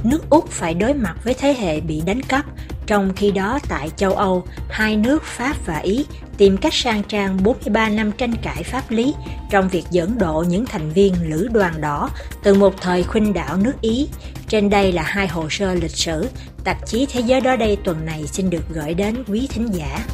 nước Úc phải đối mặt với thế hệ bị đánh cắp, trong khi đó tại châu Âu, hai nước Pháp và Ý tìm cách sang trang 43 năm tranh cãi pháp lý trong việc dẫn độ những thành viên Lữ đoàn đỏ từ một thời khuynh đảo nước Ý. Trên đây là hai hồ sơ lịch sử, tạp chí Thế giới đó đây tuần này xin được gửi đến quý thính giả.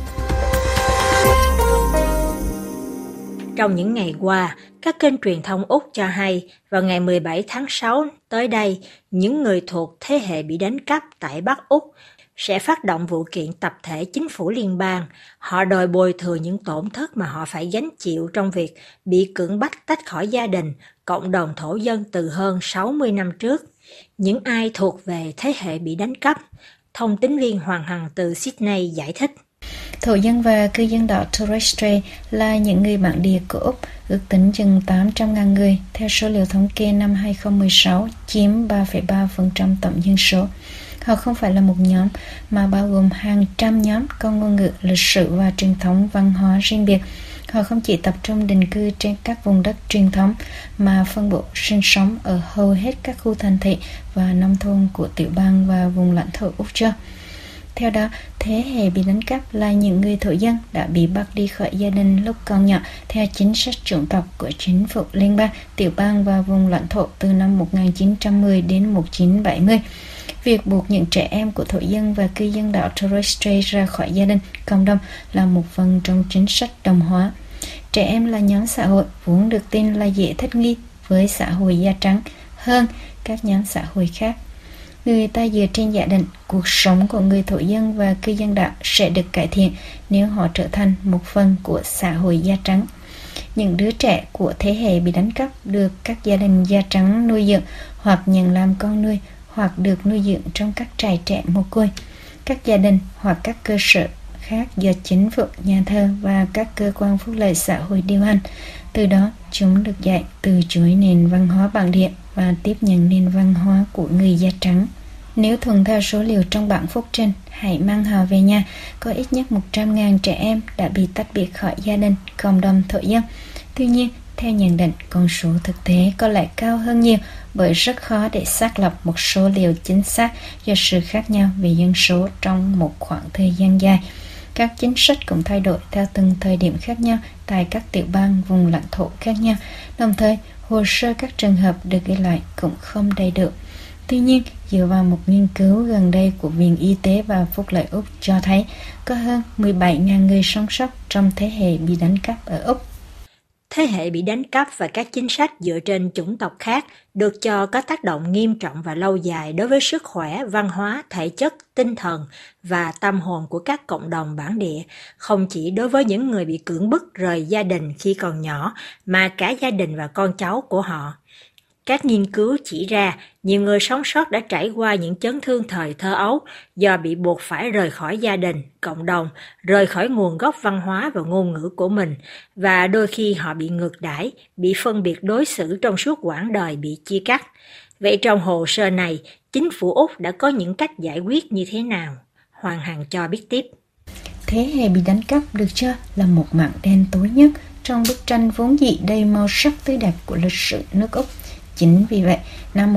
Trong những ngày qua, các kênh truyền thông Úc cho hay vào ngày 17 tháng 6 tới đây, những người thuộc thế hệ bị đánh cắp tại Bắc Úc sẽ phát động vụ kiện tập thể chính phủ liên bang. Họ đòi bồi thường những tổn thất mà họ phải gánh chịu trong việc bị cưỡng bách tách khỏi gia đình, cộng đồng thổ dân từ hơn 60 năm trước. Những ai thuộc về thế hệ bị đánh cắp? Thông tín viên Hoàng Hằng từ Sydney giải thích. Thổ dân và cư dân đảo Torres Strait là những người bản địa của Úc, ước tính chừng 800.000 người, theo số liệu thống kê năm 2016, chiếm 3,3% tổng dân số. Họ không phải là một nhóm, mà bao gồm hàng trăm nhóm có ngôn ngữ, lịch sử và truyền thống văn hóa riêng biệt. Họ không chỉ tập trung định cư trên các vùng đất truyền thống, mà phân bố sinh sống ở hầu hết các khu thành thị và nông thôn của tiểu bang và vùng lãnh thổ Úc Châu. Theo đó, thế hệ bị đánh cắp là những người thổ dân đã bị bắt đi khỏi gia đình lúc còn nhỏ theo chính sách chủng tộc của chính phủ liên bang, tiểu bang và vùng lãnh thổ từ năm 1910 đến 1970. Việc buộc những trẻ em của thổ dân và cư dân đảo Torres Strait ra khỏi gia đình, cộng đồng là một phần trong chính sách đồng hóa. Trẻ em là nhóm xã hội vốn được tin là dễ thích nghi với xã hội da trắng hơn các nhóm xã hội khác. Người ta dựa trên giả định cuộc sống của người thổ dân và cư dân đảo sẽ được cải thiện nếu họ trở thành một phần của xã hội da trắng. Những đứa trẻ của thế hệ bị đánh cắp được các gia đình da trắng nuôi dưỡng hoặc nhận làm con nuôi, hoặc được nuôi dưỡng trong các trại trẻ mồ côi, các gia đình hoặc các cơ sở khác do chính phủ, nhà thờ và các cơ quan phúc lợi xã hội điều hành. Từ đó, chúng được dạy từ chối nền văn hóa bản địa và tiếp nhận nền văn hóa của người da trắng. Nếu thuận theo số liệu trong bảng phúc trình, hãy mang họ về nhà, có ít nhất 100.000 trẻ em đã bị tách biệt khỏi gia đình, cộng đồng thổ dân. Tuy nhiên, theo nhận định, con số thực tế có lẽ cao hơn nhiều bởi rất khó để xác lập một số liệu chính xác do sự khác nhau về dân số trong một khoảng thời gian dài. Các chính sách cũng thay đổi theo từng thời điểm khác nhau tại các tiểu bang, vùng lãnh thổ khác nhau. Đồng thời, hồ sơ các trường hợp được ghi lại cũng không đầy đủ. Tuy nhiên, dựa vào một nghiên cứu gần đây của Viện Y tế và Phúc lợi Úc cho thấy có hơn 17.000 người sống sót trong thế hệ bị đánh cắp ở Úc. Thế hệ bị đánh cắp và các chính sách dựa trên chủng tộc khác được cho có tác động nghiêm trọng và lâu dài đối với sức khỏe, văn hóa, thể chất, tinh thần và tâm hồn của các cộng đồng bản địa, không chỉ đối với những người bị cưỡng bức rời gia đình khi còn nhỏ, mà cả gia đình và con cháu của họ. Các nghiên cứu chỉ ra, nhiều người sống sót đã trải qua những chấn thương thời thơ ấu do bị buộc phải rời khỏi gia đình, cộng đồng, rời khỏi nguồn gốc văn hóa và ngôn ngữ của mình, và đôi khi họ bị ngược đãi, bị phân biệt đối xử trong suốt quãng đời bị chia cắt. Vậy trong hồ sơ này, chính phủ Úc đã có những cách giải quyết như thế nào? Hoàng Hằng cho biết tiếp. Thế hệ bị đánh cắp được cho là một mảng đen tối nhất trong bức tranh vốn dĩ đầy màu sắc tươi đẹp của lịch sử nước Úc. Chính vì vậy, năm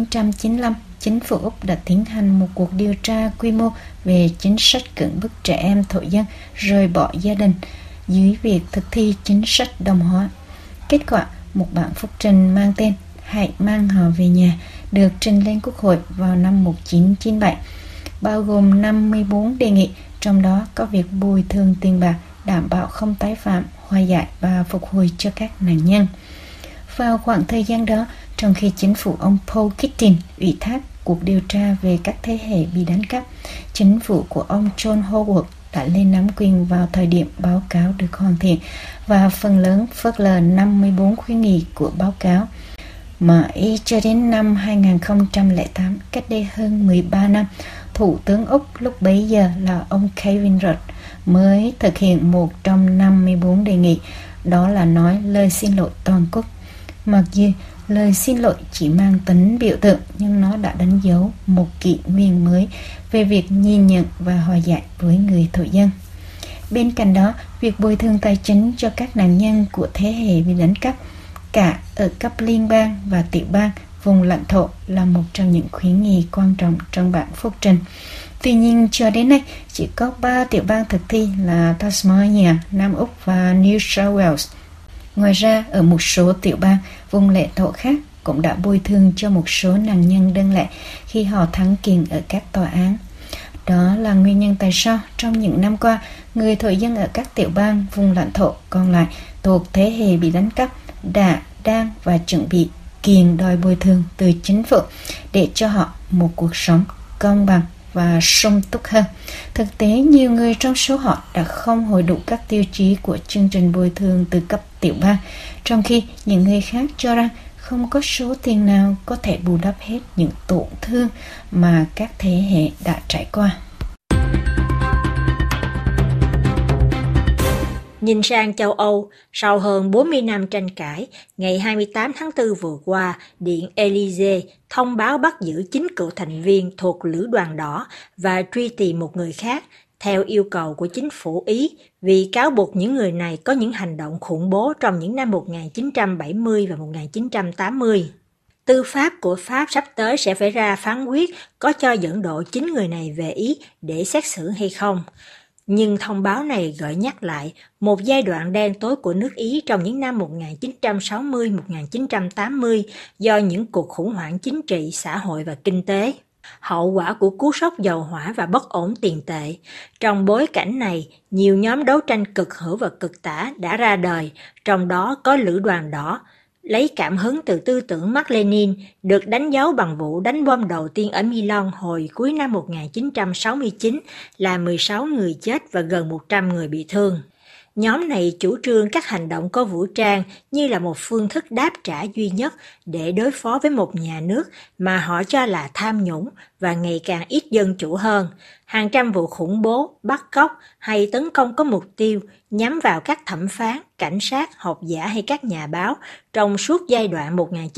1995, chính phủ Úc đã tiến hành một cuộc điều tra quy mô về chính sách cưỡng bức trẻ em thổ dân rời bỏ gia đình dưới việc thực thi chính sách đồng hóa. Kết quả, một bản phúc trình mang tên Hãy mang họ về nhà được trình lên Quốc hội vào năm 1997, bao gồm 54 đề nghị, trong đó có việc bồi thường tiền bạc, đảm bảo không tái phạm, hòa giải và phục hồi cho các nạn nhân. Vào khoảng thời gian đó, trong khi chính phủ ông Paul Keating ủy thác cuộc điều tra về các thế hệ bị đánh cắp, chính phủ của ông John Howard đã lên nắm quyền vào thời điểm báo cáo được hoàn thiện và phần lớn phớt lờ 54 khuyến nghị của báo cáo. Mãi cho đến năm 2008, cách đây hơn 13 năm, Thủ tướng Úc lúc bấy giờ là ông Kevin Rudd mới thực hiện một trong 54 đề nghị, đó là nói lời xin lỗi toàn quốc. Mặc dù lời xin lỗi chỉ mang tính biểu tượng, nhưng nó đã đánh dấu một kỷ nguyên mới về việc nhìn nhận và hòa giải với người thổ dân. Bên cạnh đó, việc bồi thường tài chính cho các nạn nhân của thế hệ bị đánh cắp cả ở cấp liên bang và tiểu bang vùng lãnh thổ là một trong những khuyến nghị quan trọng trong bản phúc trình. Tuy nhiên, cho đến nay, chỉ có 3 tiểu bang thực thi là Tasmania, Nam Úc và New South Wales. Ngoài ra, ở một số tiểu bang, vùng lãnh thổ khác cũng đã bồi thường cho một số nạn nhân đơn lẻ khi họ thắng kiện ở các tòa án. Đó là nguyên nhân tại sao trong những năm qua, người thổ dân ở các tiểu bang vùng lãnh thổ còn lại thuộc thế hệ bị đánh cắp đã, đang và chuẩn bị kiện đòi bồi thường từ chính phủ để cho họ một cuộc sống công bằng và sung túc hơn. Thực tế, nhiều người trong số họ đã không hội đủ các tiêu chí của chương trình bồi thường từ cấp tiểu bang, trong khi những người khác cho rằng không có số tiền nào có thể bù đắp hết những tổn thương mà các thế hệ đã trải qua. Nhìn sang châu Âu, sau hơn 40 năm tranh cãi, ngày 28 tháng 4 vừa qua, Điện Élysée thông báo bắt giữ 9 cựu thành viên thuộc Lữ đoàn Đỏ và truy tìm một người khác, theo yêu cầu của chính phủ Ý, vì cáo buộc những người này có những hành động khủng bố trong những năm 1970 và 1980. Tư pháp của Pháp sắp tới sẽ phải ra phán quyết có cho dẫn độ 9 người này về Ý để xét xử hay không. Nhưng thông báo này gợi nhắc lại một giai đoạn đen tối của nước Ý trong những năm 1960-1980 do những cuộc khủng hoảng chính trị, xã hội và kinh tế. Hậu quả của cú sốc dầu hỏa và bất ổn tiền tệ. Trong bối cảnh này, nhiều nhóm đấu tranh cực hữu và cực tả đã ra đời, trong đó có Lữ đoàn Đỏ, lấy cảm hứng từ tư tưởng Mác Lênin, được đánh dấu bằng vụ đánh bom đầu tiên ở Milan hồi cuối năm 1969, là 16 người chết và gần 100 người bị thương. Nhóm này chủ trương các hành động có vũ trang như là một phương thức đáp trả duy nhất để đối phó với một nhà nước mà họ cho là tham nhũng và ngày càng ít dân chủ hơn. Hàng trăm vụ khủng bố, bắt cóc hay tấn công có mục tiêu nhắm vào các thẩm phán, cảnh sát, học giả hay các nhà báo trong suốt giai đoạn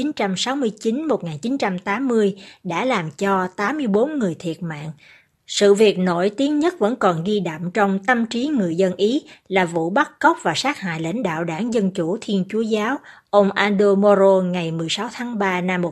1969-1980 đã làm cho 84 người thiệt mạng. Sự việc nổi tiếng nhất vẫn còn ghi đậm trong tâm trí người dân Ý là vụ bắt cóc và sát hại lãnh đạo Đảng Dân Chủ Thiên Chúa Giáo, ông Aldo Moro ngày 16 tháng 3 năm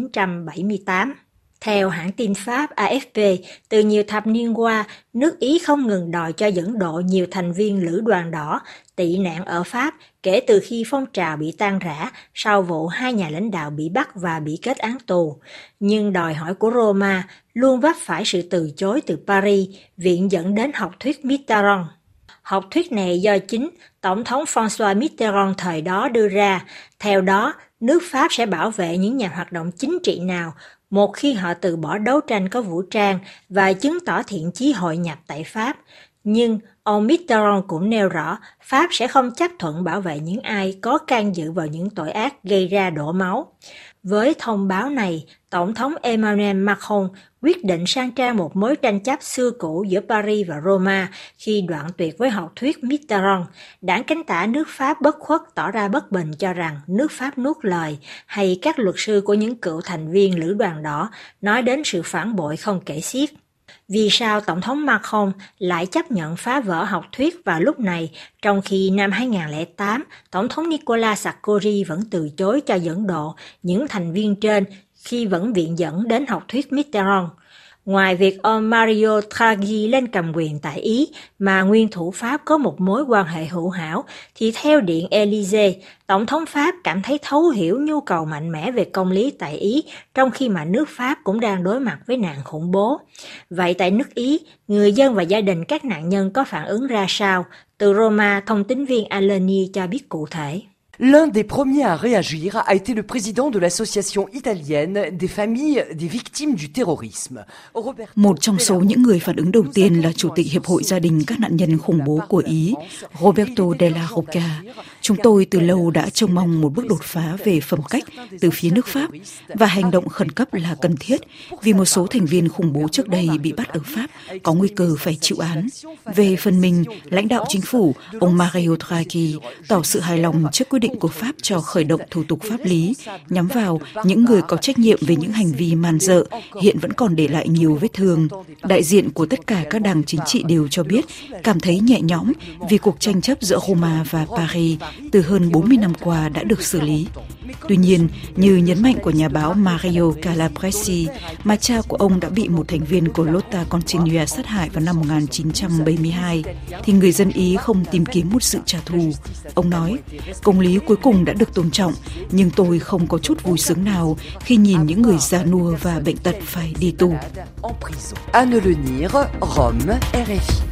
1978. Theo hãng tin Pháp AFP, từ nhiều thập niên qua, nước Ý không ngừng đòi cho dẫn độ nhiều thành viên Lữ đoàn Đỏ tị nạn ở Pháp kể từ khi phong trào bị tan rã sau vụ 2 nhà lãnh đạo bị bắt và bị kết án tù. Nhưng đòi hỏi của Roma luôn vấp phải sự từ chối từ Paris, viện dẫn đến học thuyết Mitterrand. Học thuyết này do chính Tổng thống François Mitterrand thời đó đưa ra. Theo đó, nước Pháp sẽ bảo vệ những nhà hoạt động chính trị nào một khi họ từ bỏ đấu tranh có vũ trang và chứng tỏ thiện chí hội nhập tại Pháp. Nhưng ông Mitterrand cũng nêu rõ Pháp sẽ không chấp thuận bảo vệ những ai có can dự vào những tội ác gây ra đổ máu. Với thông báo này, Tổng thống Emmanuel Macron quyết định sang trang một mối tranh chấp xưa cũ giữa Paris và Roma khi đoạn tuyệt với học thuyết Mitterrand. Đảng cánh tả nước Pháp bất khuất tỏ ra bất bình cho rằng nước Pháp nuốt lời, hay các luật sư của những cựu thành viên Lữ đoàn Đỏ nói đến sự phản bội không kể xiết. Vì sao Tổng thống Macron lại chấp nhận phá vỡ học thuyết vào lúc này, trong khi năm 2008, Tổng thống Nicolas Sarkozy vẫn từ chối cho dẫn độ những thành viên trên khi vẫn viện dẫn đến học thuyết Mitterrand? Ngoài việc ông Mario Draghi lên cầm quyền tại Ý mà nguyên thủ Pháp có một mối quan hệ hữu hảo, thì theo Điện Élysée, Tổng thống Pháp cảm thấy thấu hiểu nhu cầu mạnh mẽ về công lý tại Ý, trong khi mà nước Pháp cũng đang đối mặt với nạn khủng bố. Vậy tại nước Ý, người dân và gia đình các nạn nhân có phản ứng ra sao? Từ Roma, thông tín viên Aleni cho biết cụ thể. L'un des premiers à réagir a été le président de l'association italienne des familles des victimes du terrorisme. Một trong số những người phản ứng đầu tiên là Chủ tịch Hiệp hội Gia đình các nạn nhân khủng bố của Ý, Roberto Della Rocca. Chúng tôi từ lâu đã trông mong một bước đột phá về phẩm cách từ phía nước Pháp, và hành động khẩn cấp là cần thiết vì một số thành viên khủng bố trước đây bị bắt ở Pháp có nguy cơ phải chịu án. Về phần mình, lãnh đạo chính phủ, ông Mario Draghi, tỏ sự hài lòng trước quyết định của Pháp cho khởi động thủ tục pháp lý nhắm vào những người có trách nhiệm về những hành vi man dợ hiện vẫn còn để lại nhiều vết thương. Đại diện của tất cả các đảng chính trị đều cho biết cảm thấy nhẹ nhõm vì cuộc tranh chấp giữa Roma và Paris từ hơn 40 năm qua đã được xử lý. Tuy nhiên, như nhấn mạnh của nhà báo Mario Calabresi, mà cha của ông đã bị một thành viên của Lotta Continua sát hại vào năm 1972, thì người dân Ý không tìm kiếm một sự trả thù. Ông nói, công lý cuối cùng đã được tôn trọng, nhưng tôi không có chút vui sướng nào khi nhìn những người già nua và bệnh tật phải đi tù. Anne Lenir, Rome, RFI.